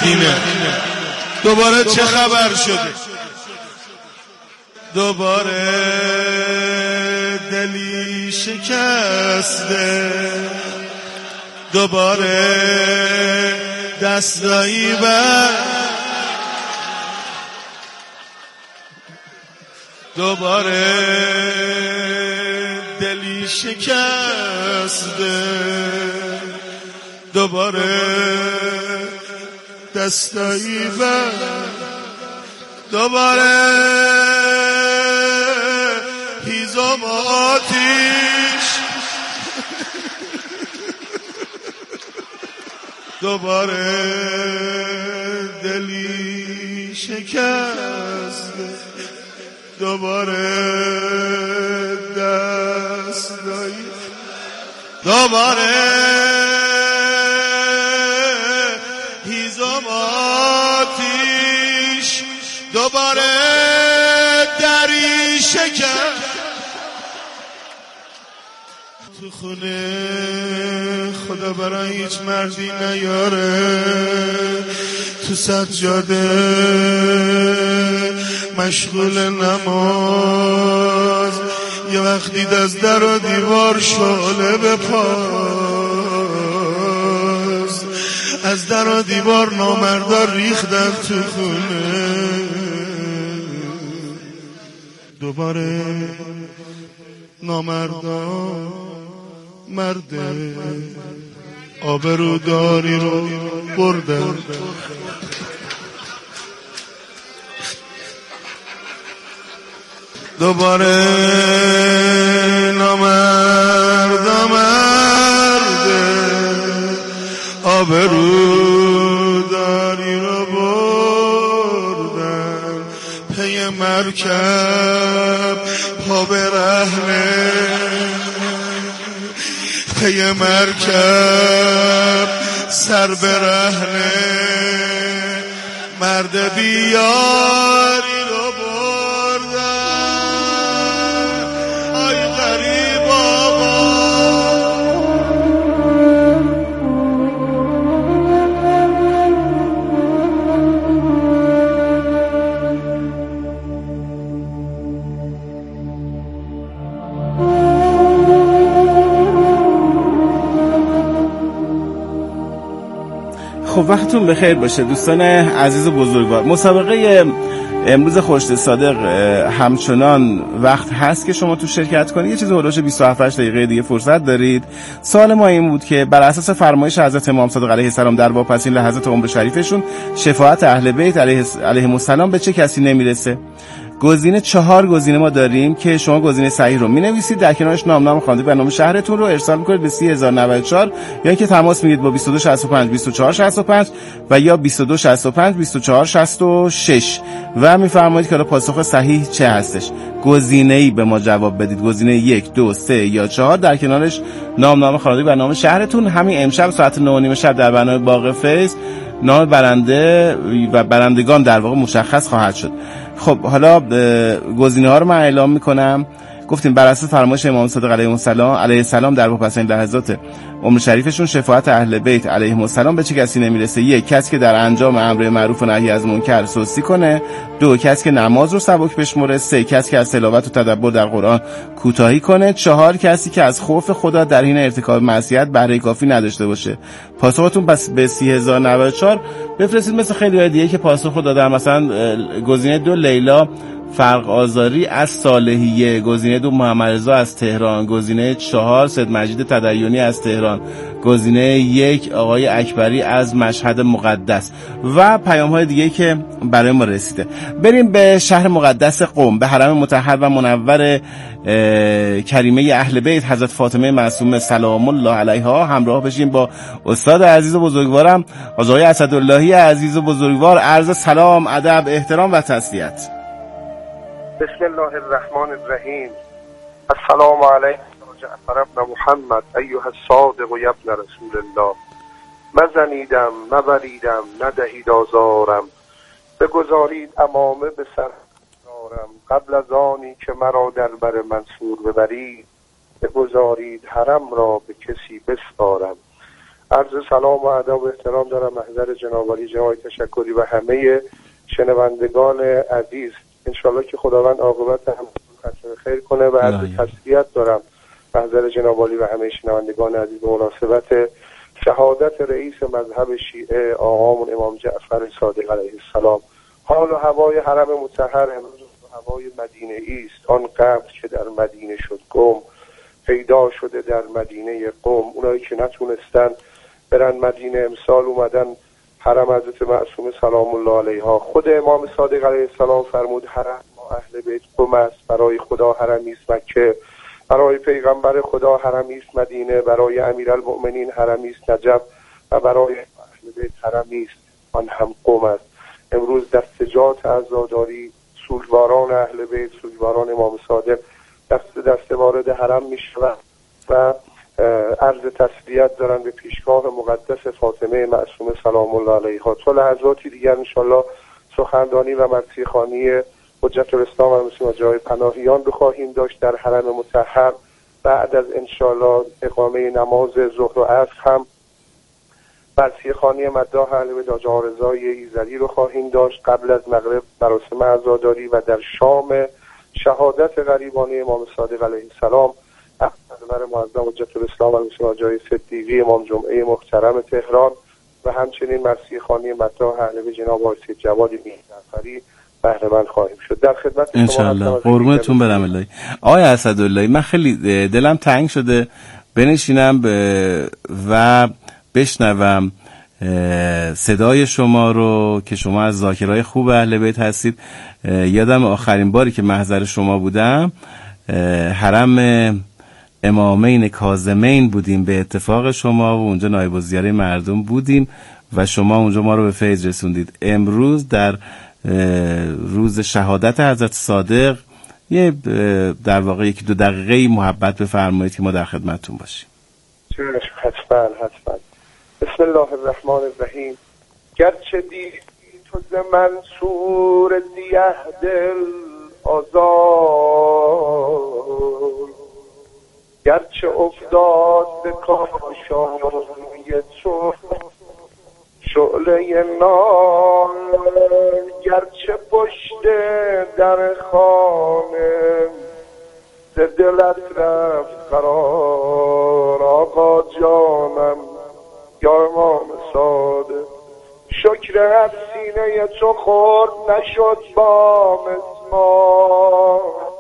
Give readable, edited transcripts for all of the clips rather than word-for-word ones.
مدینه. دوباره چه خبر شده؟ دوباره دلی شکسته، دوباره دستایی بر، دوباره دلی شکسته، دوباره دستایی بر، دوباره هیزم آتیش، دوباره دلی شکسته، دوباره دستایی، دوباره هیزم آتیش، دوباره دری شکر. تو خونه خدا برای هیچ مردی نیاره، تو سجاده مشغول نماز، یه وقت دید از در و دیوار شعله بپاس، از در و دیوار نامردار ریختن تو خونه. دوباره نامردان مرد آبروداری رو بردن، دوباره نامردان مرد آبروداری رو بردن، پی مرکب پا به رهنه، پی مرکب سر به رهنه، مرد بیاری رو بردن. آی غریب آقا، خب وقتتون بخیر باشه دوستان عزیز و بزرگوار. مسابقه امروز خورشید صادق همچنان وقت هست که شما تو شرکت کنید. یه چیز حدود 27 دقیقه دیگه فرصت دارید. سوال ما این بود که بر اساس فرمایش حضرت امام صادق علیه السلام در واپسین لحظات عمر شریفشون، شفاعت اهل بیت علیهم السلام به چه کسی نمیرسه؟ گزینه 4 گزینه ما داریم که شما گزینه صحیح رو می‌نویسید، در کنارش نام خواندید و نام شهرتون رو ارسال می‌کنید به 30094 یا اینکه تماس میگیرید با 2265 2465 و یا 2265 2466 و می‌فرمایید که پاسخ صحیح چه هستش. گزینه‌ای به ما جواب بدید، گزینه 1 2 3 یا 4، در کنارش نام خواندید و نام شهرتون. همین امشب ساعت 9:30 شب در برنامه باغ فیض نام برنده و برندگان در واقع مشخص خواهد شد. خب حالا گزینه ها رو من اعلام میکنم. گفتیم بر اساس فرمایش امام صادق علیه السلام در واپسین لحظات عمر شریفشون، شفاعت اهل بیت علیهم السلام به چه کسی نمیرسه؟ 1 کسی که در انجام امر معروف و نهی از منکر سستی کنه، 2 کسی که نماز رو سبک بشمره، 3 کسی که از تلاوت و تدبر در قرآن کوتاهی کنه، 4 کسی که از خوف خدا در حین ارتکاب معصیت بهره کافی نداشته باشه. پاسختون پس به 30094 بفرستید مثل خیلی دیگه که پاسخ دادن. مثلا گزینه 2 لیلا فرق آزاری از صالحیه، گزینه 2 محمد رضا از تهران، گزینه 4 سید مجید تدیونی از تهران، گزینه 1 آقای اکبری از مشهد مقدس و پیام‌های دیگه که برای ما رسیده. بریم به شهر مقدس قم، به حرم مطهر و منور کریمه اهل بیت حضرت فاطمه معصومه سلام الله علیها همراه بشیم با استاد عزیز و بزرگوارم آقای اسداللهی عزیز و بزرگوار. عرض سلام، ادب، احترام و تسلیت. بسم الله الرحمن الرحیم. السلام علیکم جعفر ابن محمد ایها الصادق و ابن رسول الله. مزنیدم مبریدم ندهید آزارم، بگذارید امامه به سر دارم. قبل از آنی که مرا در بر منصور ببرید، بگذارید حرم را به کسی بسپارم. عرض سلام و ادب و احترام دارم محضر جناب عالی جناب تشکری و همه شنوندگان عزیز. انشالله که خداوند عاقبت هم ختم خیر کنه و عرض تسلیت دارم محضر جناب عالی و همه شنوندگان عزیز به مناسبت شهادت رئیس مذهب شیعه آقامون امام جعفر صادق علیه السلام. حال و هوای حرم مطهر امروز هوای مدینه ایست. آن قبر که در مدینه شد گم، پیدا شده در مدینه قم. اونایی که نتونستن برن مدینه امسال اومدن حرم حضرت معصومه سلام الله علیها. خود امام صادق علیه السلام فرمود حرم ما اهل بیت قم است، برای خدا حرمی است مکه، برای پیغمبر خدا حرمی است مدینه، برای امیرالمؤمنین حرمی است نجف و برای اهل بیت حرمی است آن هم قم است. امروز دستجات عزاداری سوگواران اهل بیت، سوگواران امام صادق دست وارد حرم میشوند و عرض تسلیت دارن به پیشگاه مقدس فاطمه معصومه سلام الله علیها. تا لحظاتی دیگر انشالله سخنرانی و مرثیه خوانی حجت الاسلام و المسلمین جای پناهیان رو خواهیم داشت در حرم مطهر. بعد از انشالله اقامه نماز ظهر و عصر هم مرثیه خوانی مداح اهل بیت آقا رضای ایزدی رو خواهیم داشت. قبل از مغرب مراسم عزاداری و در شام شهادت غریبانه امام صادق علیه السلام احمد معظم حجت الاسلام و المسلمین جای صدیقی امام جمعه محترم تهران و همچنین مرثیه خوانی مداح اهل بیت جناب آقای سید جواد میرجعفری بهره مند خواهیم شد. در خدمت شما انشالله. قربونتون برم الله. آقای اسداللهی، من خیلی دلم تنگ شده بنشینم و بشنوم صدای شما رو که شما از ذاکرای خوب اهل بیت هستید. یادم آخرین باری که محضر شما بودم حرم امامین کاظمین بودیم به اتفاق شما و اونجا نایب الزیاره مردم بودیم و شما اونجا ما رو به فیض رسوندید. امروز در روز شهادت حضرت صادق یه در واقع 1-2 دقیقه محبت بفرمایید که ما در خدمتتون باشیم. حتما. بسم الله الرحمن الرحیم. گرچه دیدی تو ز منصور زیه دل آزار، گرچه افتاد به کاشانوی تو شعله نار، گرچه پشت در خانه ز دلت رفت قرار. آقا جانم یا امام صادق، شکر هر سینه تو خورد نشد با مسمار.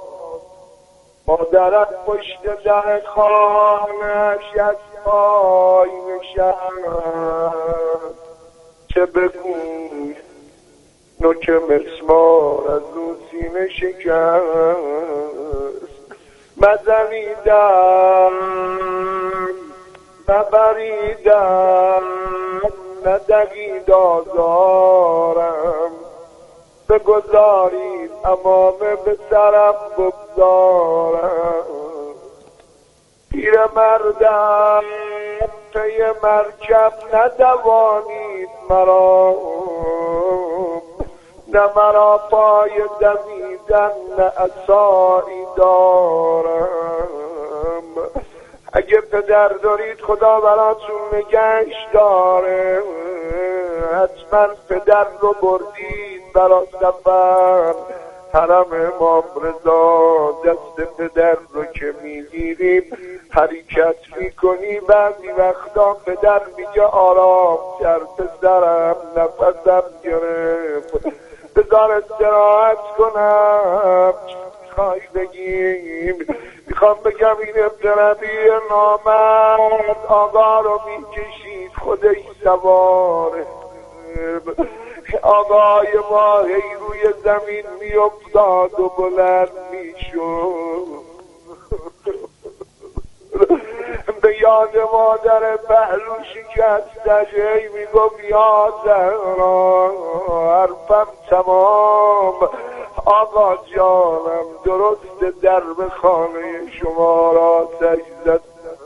مادرت پشت در خانه‌اش از پای نشست، چه بگوی نوک مسمار از اون سینه شکست. مزنیدم نبریدم ندقید آزارم، بگذارید امامه به سرم بگذارم. پیر مردم پی مرکب ندوانید مرا، نه مرا پای دویدن نه عصایی دارم. اگه پدر دارید خدا براتون نگهش داره، حتما پدر رو بردید برا سفر حرم امام رضا. دست پدر رو که میگیریم حرکت میکنی، بعضی وقتا پدر میگه آرام تر پسرم نفسم گرفت بذار استراحت کنم. میخوای بگیم؟ میخوام بگم این ابتربی نامرد آقا رو میکشید خودش سواره. آقای ما هی روی زمین میافتاد و بلند میشد. به یاد مادر پهلو شکستش هی میگفت یا زهرا حرفم تمام. آقا جانم درست درب خانه شما را سجدت،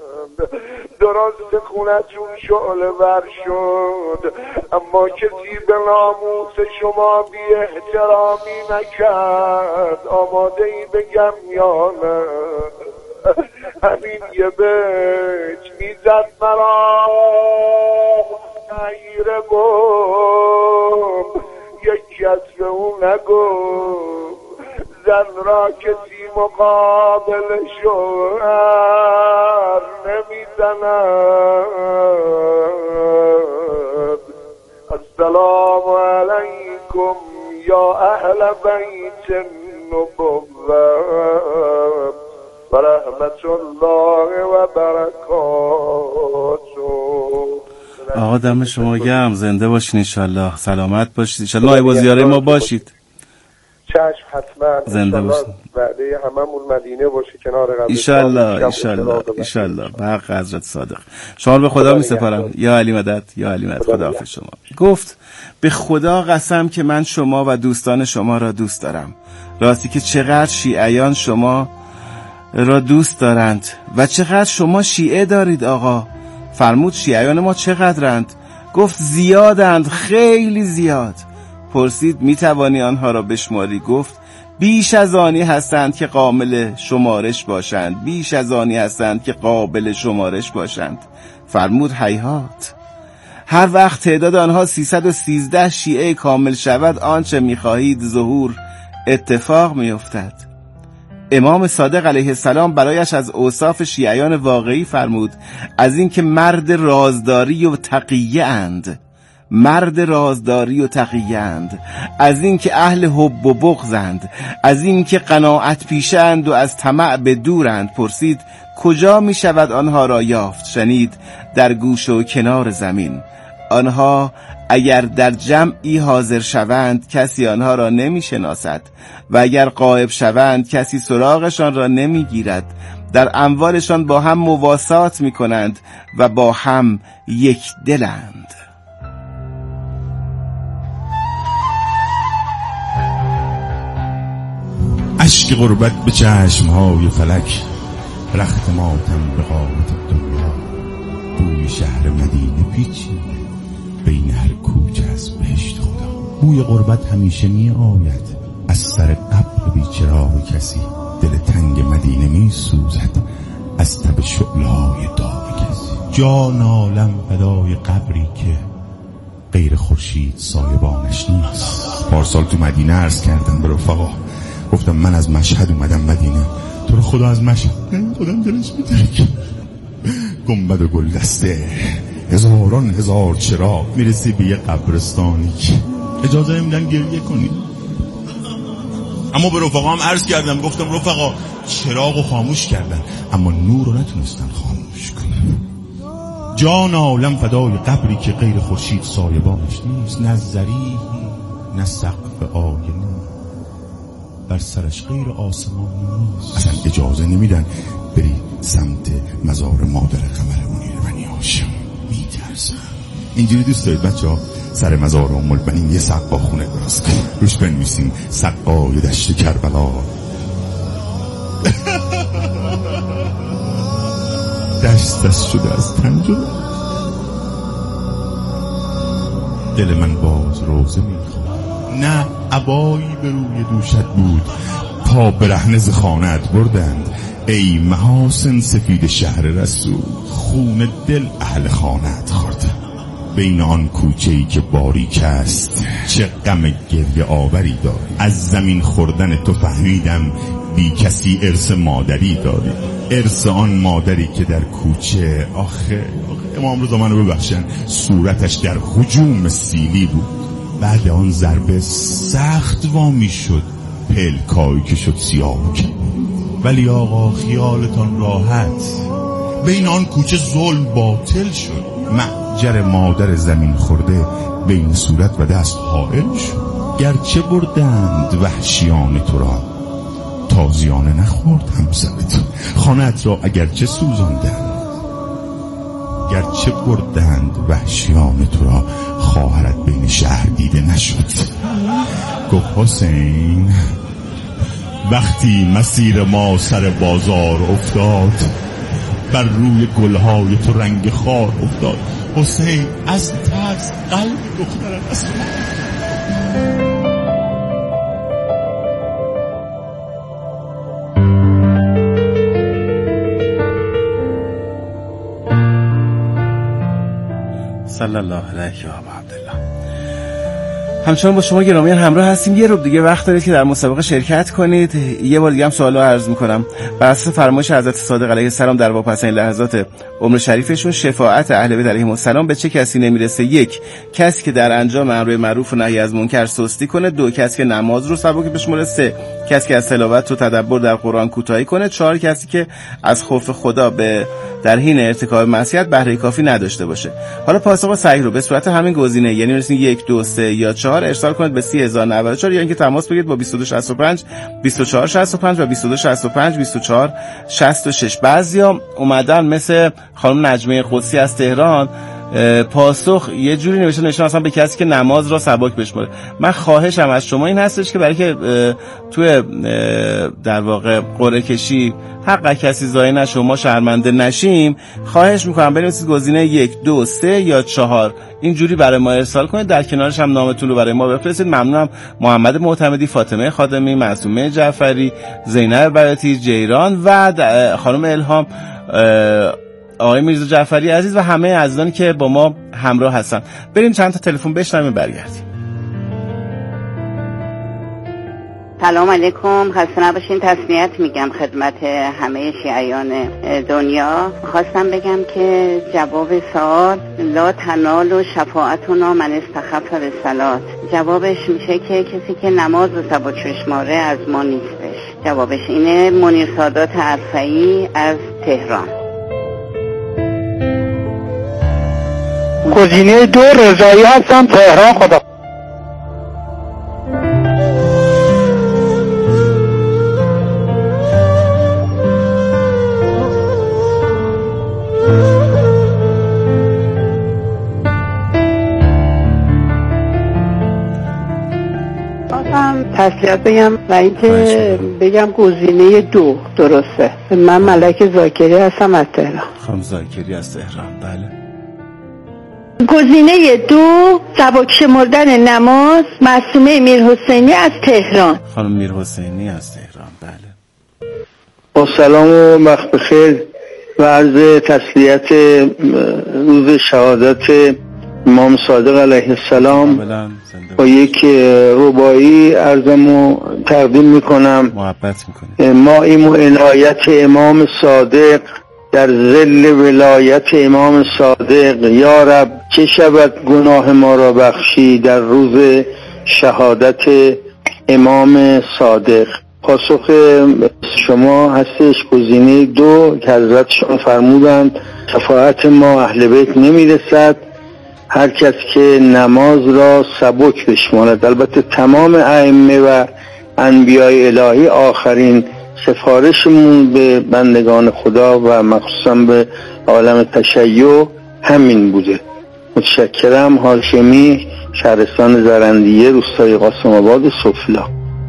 درست خونتون شعله ور شد، اما کسی به ناموس شما بی احترامی نکرد. آماده ای بگم یا نه؟ همین یه بچ میزد مرا غیر بوم، یکی از به اون نگو زن را کسی مقابل شوهر نمیزند. السلام علیکم یا اهل بیت النبوة و رحمت الله و برکاته. آقا دم شما گرم، زنده باشین انشالله، سلامت باشید انشالله، نایب الزیاره ما باشید. چشم حتما، زنده باشید. بعده هممون مدینه باشه کنار قبرستان انشالله به حق حضرت صادق. شما رو به خدا می سپارم. یا علی مدد، یا علی مدد. خداحافظ شما. گفت به خدا قسم که من شما و دوستان شما را دوست دارم. راستی که چقدر شیعیان شما را دوست دارند و چقدر شما شیعه دارید آقا. فرمود شیعیان ما چقدرند؟ گفت زیادند، خیلی زیاد. پرسید میتوانی آنها را بشماری؟ گفت بیش از آنی هستند که قابل شمارش باشند، بیش از آنی هستند که قابل شمارش باشند. فرمود هیهات، هر وقت تعداد آنها 313 شیعه کامل شود آنچه میخواهید ظهور اتفاق میافتد. امام صادق علیه السلام برایش از اوصاف شیعیان واقعی فرمود از این که مرد رازداری و تقیه اند، مرد رازداری و تقیه اند، از این که اهل حب و بغضند، از این که قناعت پیشند و از طمع به دورند. پرسید کجا می شود آنها را یافت؟ شنید در گوش و کنار زمین. آنها اگر در جمعی حاضر شوند کسی آنها را نمی شناسد و اگر غایب شوند کسی سراغشان را نمی گیرد. در اموالشان با هم مواسات می کنند و با هم یک دلند. عشق غربت به چشمهای فلک، رخت ماتم به قامت دنیا. بوی شهر مدینه پیچیده بین هر کوچه از بهشت خدا. بوی غربت همیشه می آید از سر قبر بیچرای کسی. دل تنگ مدینه می سوزد از تب شعله‌های داغ کسی. جان عالم فدای قبری که غیر خورشید سایبانش نیست. پارسال تو مدینه عرض کردم به رفقا، گفتم من از مشهد اومدم مدینه، تو رو خدا از مشهد. خودم دلش میترکه. گنبد و گل دسته، هزاران هزار چراغ، میرسی به یه قبرستانی که اجازه نمیدن گریه کنی. اما به رفقا هم عرض کردم، گفتم رفقا چراغو خاموش کردن اما نور رو نتونستن خاموش کنن. جان عالم فدای قبری که غیر خورشید سایبانش نیست. نه ذریحی نه سقف آینه بر سرش غیر آسمان نیست. اصلا اجازه نمیدن بری سمت مزار مادر قمر منیر بنی هاشم. میترسم. اینجوری دوست دارید بچه‌ها سر مزار ام البنین یه سقا خونه درست کنیم، روش بنویسیم سقای دشت کربلا. دست شده از تن جدا. دل من باز روزه میخواد. نه عبایی به روی دوشت بود، پا برهنه ز خانه‌ات بردند. ای محاسن سفید شهر رسول، خون دل اهل خانه‌ات خورد. بین آن کوچه‌ای که باریک است چه غم گریه آوری داری. از زمین خوردن تو فهمیدم بی کسی ارث مادری داری. ارث آن مادری که در کوچه آخه امام رضا منو ببخشن صورتش در هجوم سیلی بود. بعد آن ضربه سخت وامی شد، پلکایی که شد سیاه. ولی آقا خیالتان راحت، بین آن کوچه ظلم باطل شد. محجر مادر زمین خورده بین صورت و دست حائل شد. گرچه بردند وحشیان تو را، تازیانه نخورد همسرت. خانه‌ات را اگرچه سوزاندند، گرچه بردند وحشیان تو را، خواهرت بین شهر دیده نشد. گفت حسین وقتی مسیر ما سر بازار افتاد، بر روی گلهای تو رنگ خار افتاد. حسین از ترس قلب دخترم از صلی الله علیه و عبدالله. همچنان با شما گرامیان همراه هستیم. یه رو دیگه وقت دارید که در مسابقه شرکت کنید. یه بار دیگه هم سوالو عرض میکنم. بر اساس فرمایش حضرت صادق علیه السلام در واپسین لحظات عمر شریفشون، شفاعت اهل بیت علیهم السلام به چه کسی نمیرسه؟ 1 کسی که در انجام امر معروف و نهی از منکر سستی کنه. 2 کسی که نماز رو سبک بشمره. 3 کسی که از تلاوت و تدبر در قرآن کوتاهی کنه. 4 کسی که از خوف خدا در حین ارتکاب معصیت بهره کافی نداشته باشه. حالا پاسخ صحیح رو به صورت همین گزینه، یعنی مثلا 1 2 3 یا 4 ارسال کنید به 30094 یا اینکه تماس بگیرید با 2265 2465 و 2265 2466. بعضیا اومدن مثل خانم نجمه قدسی از تهران، پاسخ یه جوری نوشتن اصلا به کسی که نماز را سبک بشماره. من خواهشم از شما این هستش که برای که توی در واقع قرعه کشی حق کسی ضایع نشه، ما شرمنده نشیم، خواهش میکنم بنویسید گزینه 1 2 3 یا 4 اینجوری برای ما ارسال کنید. در کنارش هم نامتون رو برای ما بفرستید. ممنونم. محمد معتمدی، فاطمه خادمی، معصومه جعفری، زینب براتی، جیران و خانم الهام، آقای میرزا جعفری عزیز و همه عزیزانی که با ما همراه هستن. بریم چند تا تلفن بشنویم برگردیم. سلام علیکم، خسته نباشین. تسلیت میگم خدمت همه شیعیان دنیا. خواستم بگم که جواب سوال لا تنال شفاعتنا من استخف بالصلات، جوابش میشه که کسی که نماز رو سبک بشماره از ما نیستش. جوابش اینه. منیر سادات عرفئی از تهران. گزینه 2 رضایی هستم، تهران. خدا تسلیت بگم و اینکه بگم گزینه 2 درسته. من ملک زاکری هستم از تهران. خانم زاکری از تهران. بله. گزینه 2 سبک شمردن نماز، معصومه میرحسینی از تهران. خانم میرحسینی از تهران. بله. با سلام و وقت بخیر و عرض تسلیت روز شهادت امام صادق علیه السلام با یک رباعی عرضمو تقدیم میکنم. محبت میکنم. مائیم و عنایت امام صادق در ظل ولایت امام صادق، یا رب چه شود گناه ما را بخشی در روز شهادت امام صادق. پاسخ شما هستش گزینه 2 که حضرت شما فرمودند شفاعت ما اهل بیت نمیرسد، هر کس که نماز را سبک بشمارد. البته تمام ائمه و انبیای الهی آخرین سفارشمون به بندگان خدا و مخصوصا به عالم تشیع همین بوده. متشکرم. هاشمی، شهرستان زرندیه، روستای قاسم آباد، سفلا.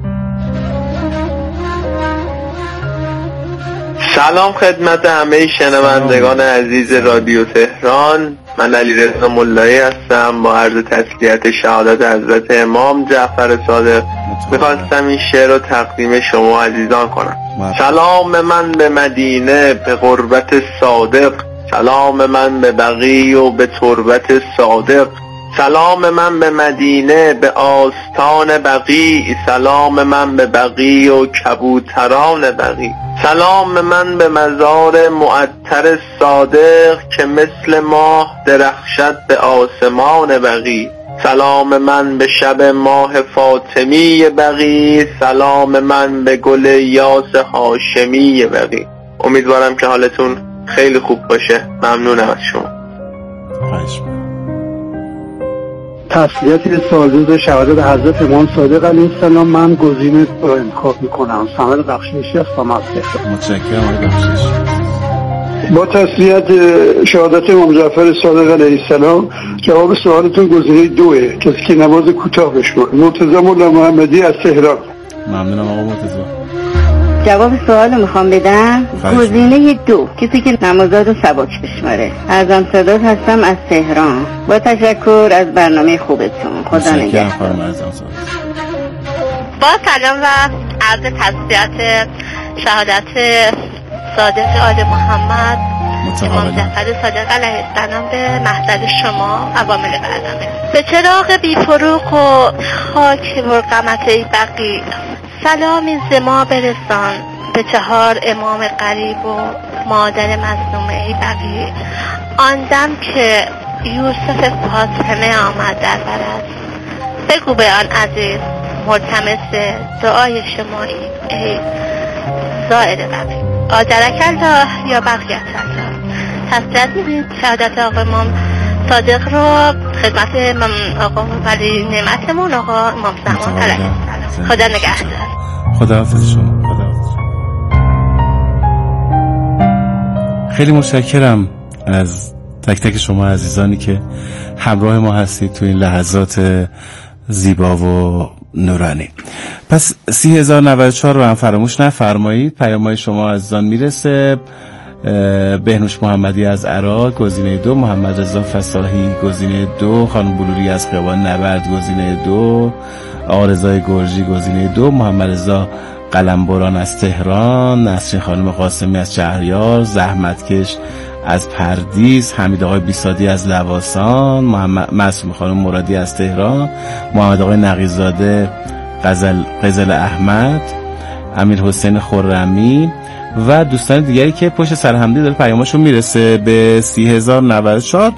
سلام خدمت همه شنوندگان عزیز رادیو تهران. من علیرضا ملایی هستم. با عرض تسلیت شهادت حضرت امام جعفر صادق میخواستم این شعر رو تقدیم شما عزیزان کنم. سلام من به مدینه به غربت صادق، سلام من به بقی و به تربت صادق، سلام من به مدینه به آستان بقی، سلام من به بقی و کبوتران بقی، سلام من به مزار معطر صادق که مثل ماه درخشد به آسمان بقی، سلام من به شب ماه فاطمی بقی، سلام من به گل یاس هاشمی بقی. امیدوارم که حالتون خیلی خوب باشه. ممنونم از شما. تسلیت سالروز شهادت حضرت امام صادق علیه السلام. من گزینه رو انتخاب میکنم. سامر بخشیشی هستم از تهران. متشکرم. بخشیش. با تسلیت شهادت امام جعفر صادق علیه السلام جواب سوالتون گزینه 2، کسی که نماز کوتاه بشماره. مرتضی مولا محمدی از تهران. ممنونم آقا مرتضی. جواب سوال رو میخوام بدم. گزینه 2 کسی که نمازات رو سبک بشماره. ارزم صدات هستم از تهران. با تشکر از برنامه خوبتون. خدا نگهدار. با سلام و عرض تسلیت شهادت صادق آل محمد امام جعفر صادق علیه السلام به محضر شما عوامل برنامه. به چراغ بی فروغ و خاک برقمته بقی سلامی ز ما برسان، به 4 امام قریب و مادر مظلومه بقی. آن دم که یوسف فاطمه آمد در برد، بگو به آن عزیز ملتمس دعای شمایی ای زائر بقی. آجرک الله یا بقیت الله. تسلیت میدید شهادت آقا امام صادق رو خدمت آقا ولی نعمتمون آقا امام زمان علیه السلام. خدا نگهدار. خداحافظ شما. خیلی متشکرم از تک تک شما عزیزانی که همراه ما هستید تو این لحظات زیبا و نورانی. پس 30,094 رو هم فراموش نفرمایید. پیام‌های شما عزیزان میرسه. بهنوش محمدی از عراق گزینه 2، محمد رضا فصاحی گزینه 2، خانم بلوری از خیابان نبرد گزینه 2، آقا رضای گرجی گزینه 2، محمد رضا قلمبران از تهران، نسرین خانم قاسمی از شهریار، زحمتکش از پردیس، حمید آقای بیسادی از لواسان، معصوم خانم مرادی از تهران، محمد آقای نقیزاده قزل احمد، امیر حسین خرمی و دوستان دیگری که پشت سرهمدی داره پیاماشون میرسه به 30,094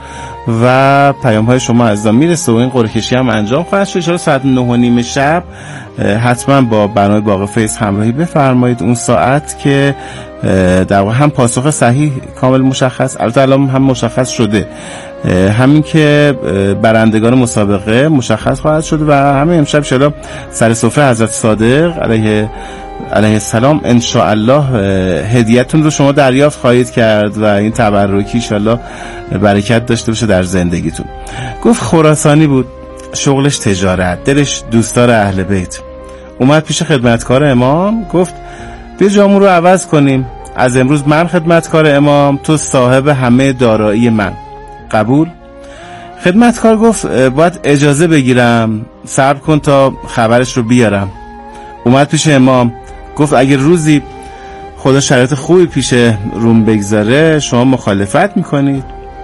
و پیام‌های شما عزیزان میرسه و این قرعه کشی هم انجام خواهد شد. ان شاءالله ساعت 9:30 شب حتما با برنامه باغ فیض همراهی بفرمایید. اون ساعت که در واقع هم پاسخ صحیح کامل مشخص، البته الان هم مشخص شده، همین که برندگان مسابقه مشخص خواهد شد و همین امشب شلا سر سفره حضرت صادق علیه السلام ان شاء الله هدیه‌تون رو شما دریافت خواهید کرد و این تبرکی ان شاء الله برکت داشته باشه در زندگیتون. گفت خراسانی بود، شغلش تجارت، دلش دوستدار اهل بیت. اومد پیش خدمتکار امام گفت بیا جامون رو عوض کنیم، از امروز من خدمتکار امام، تو صاحب همه دارایی من. قبول؟ خدمتکار گفت باید اجازه بگیرم، صبر کن تا خبرش رو بیارم. اومد پیش امام گفت اگر روزی خدا شرایط خوبی پیش روم بگذاره شما مخالفت میکنید؟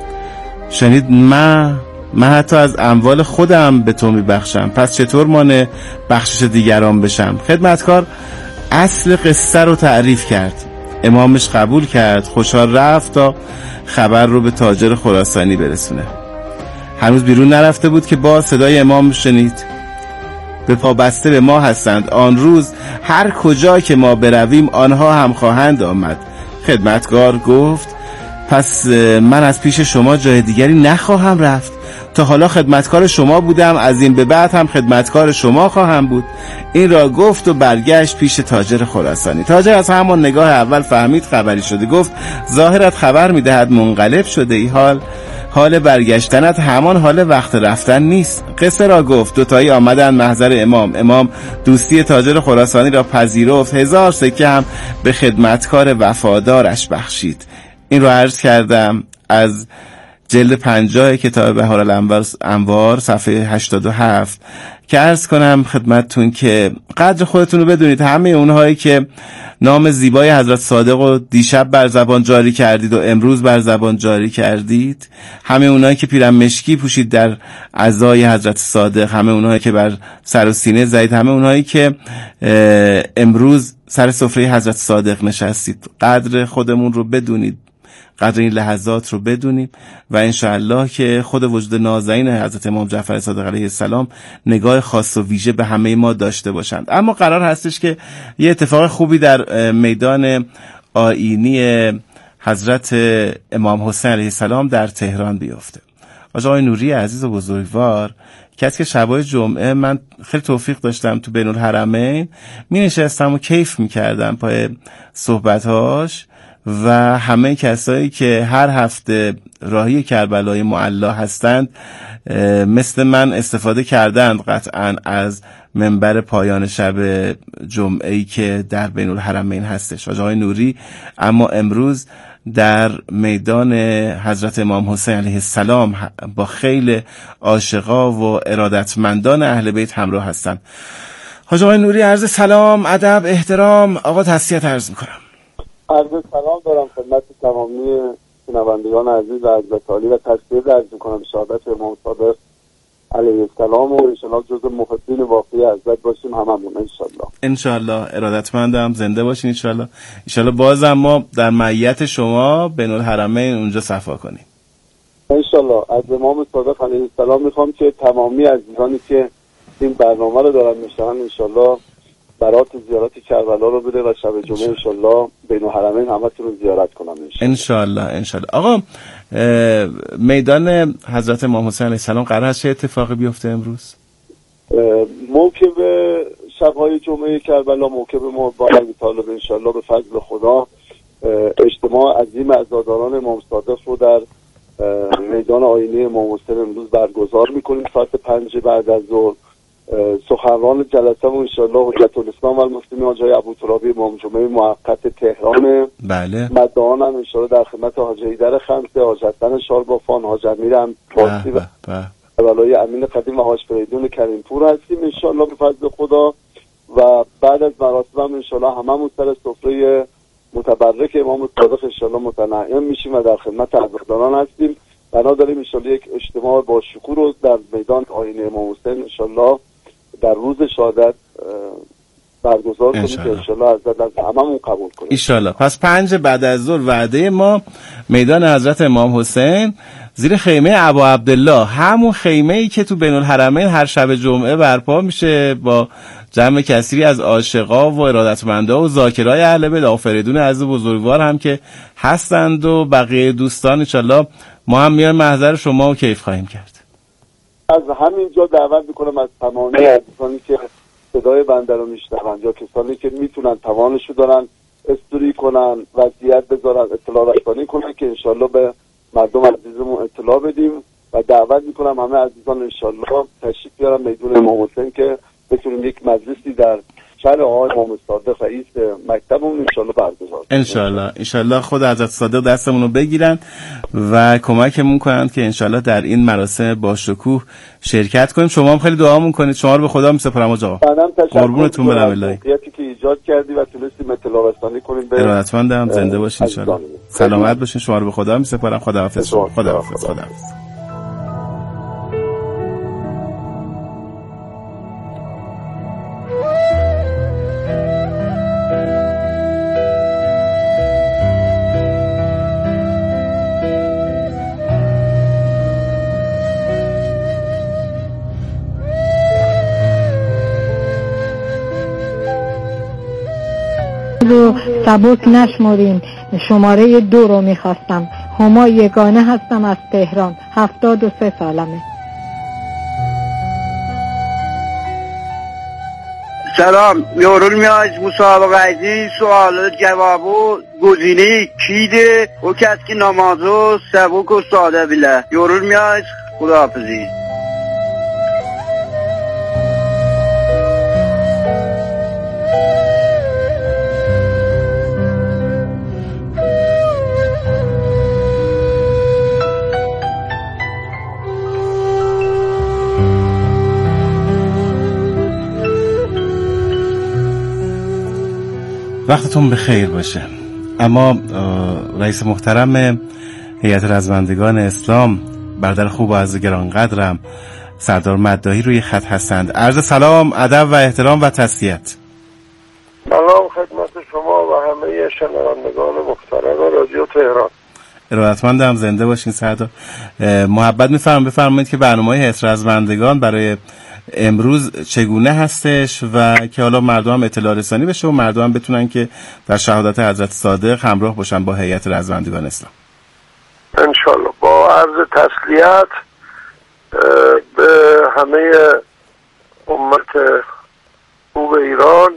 شنید من حتی از اموال خودم به تو میبخشم، پس چطور مانع بخشش دیگران بشم؟ خدمتکار اصل قصه رو تعریف کرد. امامش قبول کرد، خوشحال رفت تا خبر رو به تاجر خراسانی برسونه. هنوز بیرون نرفته بود که باز صدای امام شنید. به پا بسته به ما هستند، آن روز هر کجا که ما برویم آنها هم خواهند آمد. خدمتکار گفت پس من از پیش شما جای دیگری نخواهم رفت، تا حالا خدمتکار شما بودم، از این به بعد هم خدمتکار شما خواهم بود. این را گفت و برگشت پیش تاجر خراسانی. تاجر از همان نگاه اول فهمید خبری شده، گفت ظاهرت خبر میدهد منقلب شده ای، حال برگشتنت همان حال وقت رفتن نیست. قصه را گفت. دوتایی آمدن محضر امام دوستی تاجر خراسانی را پذیرفت، 1000 سکه هم به خدمتکار وفادارش بخشید. این رو عرض کردم از جلد 50 کتاب بهارالانوار صفحه 87 که عرض کنم خدمتتون که قدر خودتون رو بدونید. همه اونهایی که نام زیبای حضرت صادق رو دیشب بر زبان جاری کردید و امروز بر زبان جاری کردید، همه اونهایی که پیرن مشکی پوشید در عزای حضرت صادق، همه اونهایی که بر سر و سینه زدید، همه اونهایی که امروز سر سفره حضرت صادق نشستید، قدر خودمون رو بدونید، قدر این لحظات رو بدونیم و انشاءالله که خود وجود نازنین حضرت امام جعفر صادق علیه السلام نگاه خاص و ویژه به همه ما داشته باشند. اما قرار هستش که یه اتفاق خوبی در میدان آیینی حضرت امام حسین علیه السلام در تهران بیفته. آقای نوری عزیز و بزرگوار، کسی که شبای جمعه من خیلی توفیق داشتم تو بین الحرمین می نشستم و کیف می کردم پای صحبتاش و همه کسایی که هر هفته راهی کربلای معلا هستند مثل من استفاده کردند قطعا از منبر پایان شب جمعه‌ای که در بین الحرمین هستش آقای نوری، اما امروز در میدان حضرت امام حسین علیه السلام با خیلی عاشقا و ارادتمندان اهل بیت همراه هستند. آقای نوری عرض سلام، ادب، احترام، آقا تسلیت عرض میکنم. عرض سلام دارم خدمت تمامی شنوندگان عزیز و حضرت عالی و تصدیق درج می‌کنم شهادت امام صادق علیه السلام و انشالله جزو محبین واقعی حضرت باشیم هممون انشالله. ارادتمندم، زنده باشین انشالله بازم ما در معیت شما بین الحرمین اونجا صفا کنیم انشالله. از امام صادق علیه السلام میخوام که تمامی عزیزانی که این برنامه رو دارن میشنون انشالله برات زیارت کربلا رو بده و شب جمعه انشالله بین الحرمین همتون رو زیارت کنم انشالله. آقا میدان حضرت امام حسین علیه السلام قرار هست چه اتفاقی بیفته امروز؟ موکب شب‌های جمعه کربلا موکب ما با الله تعالی انشالله به فضل خدا اجتماع عظیم عزاداران امام صادق رو در میدان آینه امام حسین امروز برگزار میکنیم ساعت 5 بعد از ظهر. سخنران جلسه و انشالله حجت الاسلام و المسلمین حاجی ابوترابی امام جمعه موقت تهران. بله. مدعان هم انشالله در خدمت حاج حیدر خمسه، حاج حسن شاربافان، حاج امیر فارسی و ولای امین قدیم و حاج فریدون کریمپور هستیم انشالله به فضل خدا. و بعد از مراسم هم انشالله هممون سر سفره متبرک امام صادق انشالله متنعم میشیم و در خدمت عزاداران هستیم. بنا داریم انشالله یک اجتماع با شکوه رو در میدان آینه امام حسین انشالله در روز شهادت برگزار کنیم که انشالله حضرت از هممون قبول کنیم انشالله. پس 5 بعد از ظهر وعده ما میدان حضرت امام حسین زیر خیمه ابا عبدالله، همون خیمه‌ای که تو بین الحرمین هر شب جمعه برپا میشه با جمع کثیری از عاشقا و ارادتمندا و ذاکرای اهل بیت، آفریدون عزیز بزرگوار هم که هستند و بقیه دوستان. انشالله ما هم میایم محضر شما و کیف خواهیم کرد. از همینجا دعوت میکنم از تمامی عزیزانی که صدای بنده رو میشنون یا کسانی که میتونن توانشو دارن استوری کنن، وصیت بذارن، اطلاع رسانی کنن که انشالله به مردم عزیزمون اطلاع بدیم و دعوت میکنم همه عزیزان انشالله تشریف بیارن میدون امام حسین که بتونیم یک مجلسی در شهر آقای امام صادق رئیس مکتبمون انشالله برگزار انشالله خود حضرت صادق دستمون رو بگیرن و کمکمون کنن که انشالله در این مراسم با شکوه شرکت کنیم. شما هم خیلی دعامون کنید. شما رو به خدا میسپارم آقا. قربونتون برم. الهی که ایجاد کردی و تونستیم اطلاع رسانی کنیم به ارادتمندم. زنده باشین انشالله. سلامت باشین. شما رو به خدا میسپارم. خداحافظ. خداحافظ. رو سبک نشمرین. شماره 2 رو میخواستم. هما یگانه هستم از تهران. 73 سالمه. سلام. یورون میاد مسابقه ازی سوال جوابو گزینه کیده و کسی که نمازو سبک و ساده بله. یورون میاد. خداحافظی. وقتتون بخیر باشه. اما رئیس محترم هیئت رزمندگان اسلام برادر خوب و عزیز گرانقدرم سردار مداحی روی خط هستند. عرض سلام، ادب و احترام و تسلیت. سلام خدمت شما و همه شنوندگان محترم رادیو تهران. ارادتمندم. زنده باشین سردار. محبت بفرمایید که برنامه هیئت رزمندگان برای امروز چگونه هستش و که حالا مردم هم اطلاع رسانی بشه و مردم هم بتونن که در شهادت حضرت صادق همراه باشن با هیئت رزمندگان اسلام. انشالله. با عرض تسلیت به همه امت خوب ایران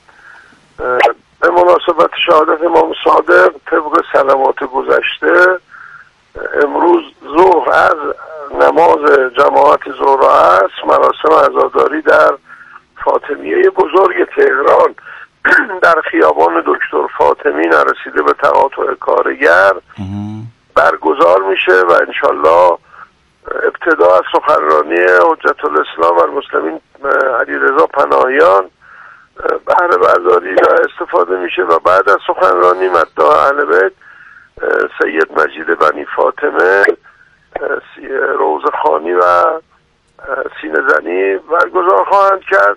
به مناسبت شهادت امام صادق طبق سنوات گذشته امروز ظهر از نماز جماعت ظهر و عصر مراسم عزاداری در فاطمیه بزرگ تهران در خیابان دکتر فاطمی نرسیده به تقاطع کارگر برگزار میشه و انشالله ابتدا از سخنرانی حجت الاسلام و المسلمین علیرضا پناهیان بهره برداری و استفاده میشه و بعد از سخنرانی مداح اهل بیت سید مجید بنی فاطمه روزخوانی و سینه‌زنی برگزار خواهند کرد